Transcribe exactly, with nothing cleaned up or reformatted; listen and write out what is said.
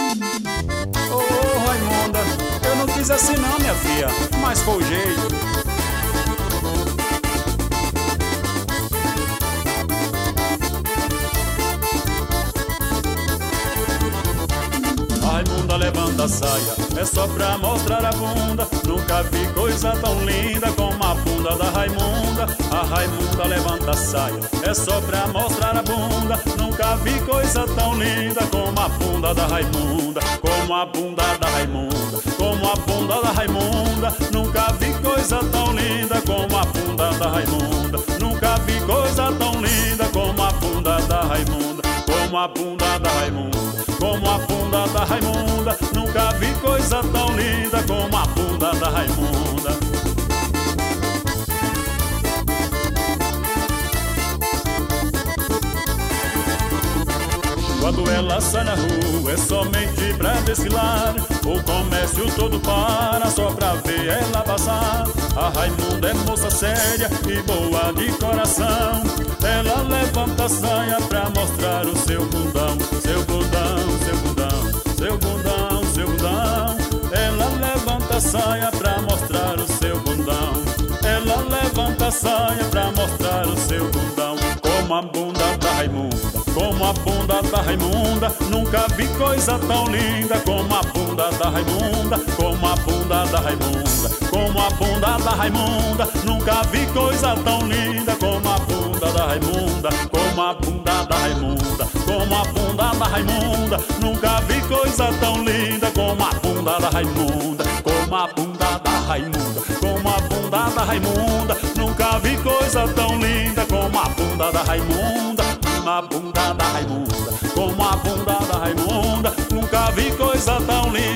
Ô, ô Raimunda, eu não quis assim não, minha filha, mas foi o jeito. A Raimunda levanta a saia, é só pra mostrar a bunda. Nunca vi coisa tão linda como a bunda da Raimunda. A Raimunda levanta a saia, é só pra mostrar a bunda. Nunca vi coisa tão linda como a bunda da Raimunda. Como a bunda da Raimunda, como a bunda da Raimunda. Nunca vi coisa tão linda como a bunda da Raimunda. Nunca vi coisa tão linda como a bunda da Raimunda. Como a bunda da Raimunda, como a bunda da Raimunda. Nunca vi coisa tão linda como a bunda da Raimunda. Quando ela sai na rua é somente pra desfilar. O comércio todo para só pra ver ela passar. A Raimunda é moça séria e boa de coração. Ela levanta a saia pra mostrar o seu bundão. Seu bundão, seu bundão, seu bundão, seu bundão. Ela levanta a saia pra mostrar o seu bundão. Ela levanta a saia pra mostrar o seu bundão. Como a bunda da Raimunda, como a bunda da Raimunda. Nunca vi coisa tão linda como a bunda da Raimunda. Como a bunda da Raimunda, como a bunda da Raimunda. Nunca vi coisa tão linda como a bunda da Raimunda. Como a bunda da Raimunda, como a bunda da Raimunda. Nunca vi coisa tão linda como a bunda da Raimunda. Como a bunda da Raimunda, como a bunda da Raimunda. Nunca vi coisa tão linda como a bunda da Raimunda. A bunda da Raimunda, como a bunda da Raimunda. Nunca vi coisa tão linda